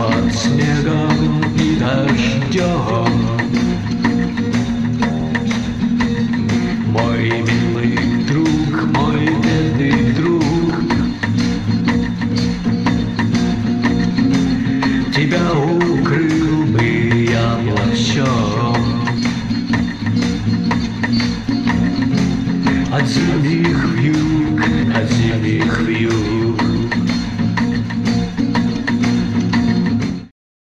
под снегом и дождем. Мой милый друг, мой бедный друг, тебя укрыл бы я плащом от зимних вьюг, от зимних вьюг.